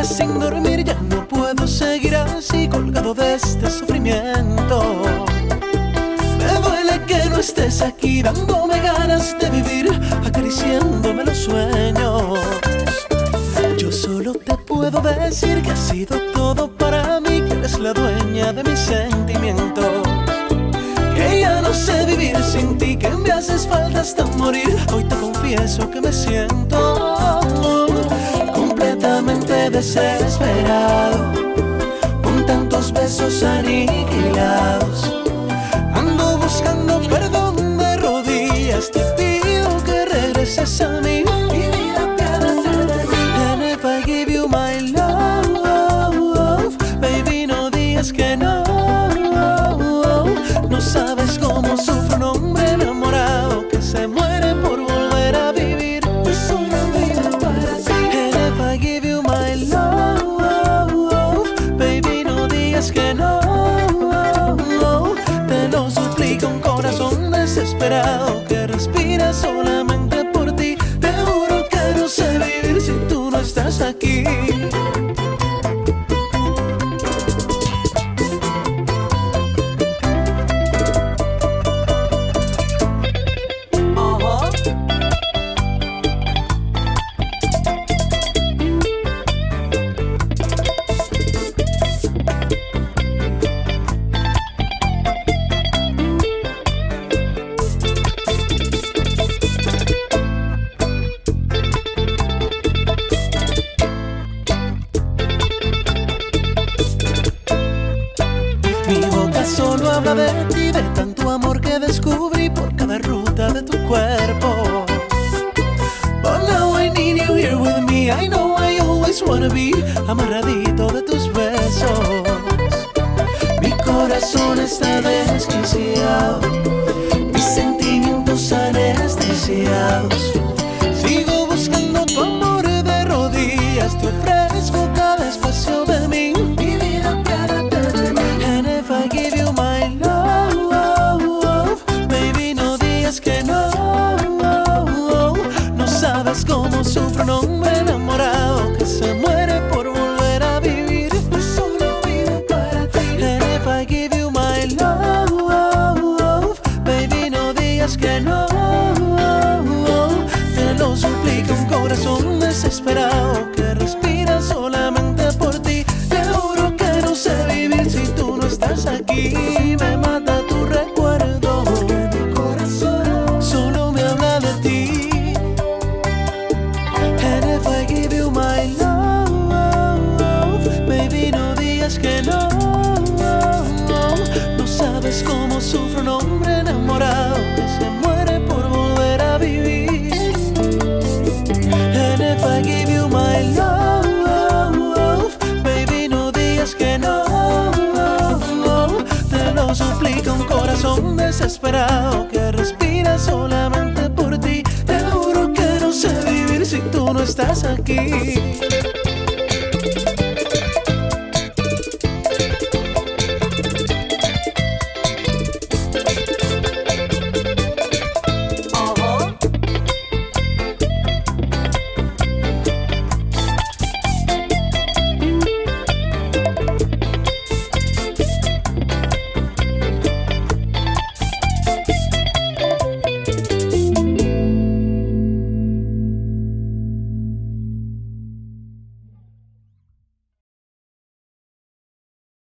días sin dormir, ya no puedo seguir así colgado de este sufrimiento. Me duele que no estés aquí dándome ganas de vivir, acariciándome los sueños. Yo solo te puedo decir que has sido todo para mí, que eres la dueña de mis sentimientos, que ya no sé vivir sin ti, que me haces falta hasta morir. Hoy te confieso que me siento completamente desesperado, con tantos besos aniquilados. Ando buscando perdón de rodillas, te pido que regreses a mí. Mi vida, apiádate de mí. And if I give you my love, baby, no digas que no. No sabes cómo sufre un hombre enamorado que se muere por volver a vivir. Es una vida para ti. And if I give you my love, baby, no digas que no. Te lo suplico, un corazón desesperado que respira solamente por ti. Te juro que no sé vivir si tú no estás aquí. Mi boca solo habla de ti, de tanto amor que descubrí por cada ruta de tu cuerpo. But now I need you here with me, I know I always wanna be amarradito de tus besos. Mi corazón está desquiciado, mis sentimientos anestesiados. Sigo buscando tu amor de rodillas, te ofrezco cada espacio de mí. Mi vida, apiádate de mí. And if I give you my love, baby, no digas que no. No sabes cómo sufre un hombre enamorado que se muere por volver a vivir. Es una vida para ti. And if I give you my love, baby, no digas que no. Te lo suplico, un corazón desesperado que respira solamente por ti. Te juro que no sé vivir si tú no estás aquí. Me mata tu recuerdo, mi corazón solo me habla de ti. And if I give you my love, baby, no digas que no. No sabes cómo sufre un hombre enamorado que se muere por volver a vivir. And if I give you my love, baby, no digas que no. Te lo suplico, un corazón desesperado que respira solamente por ti. Te juro que no sé vivir si tú no estás aquí.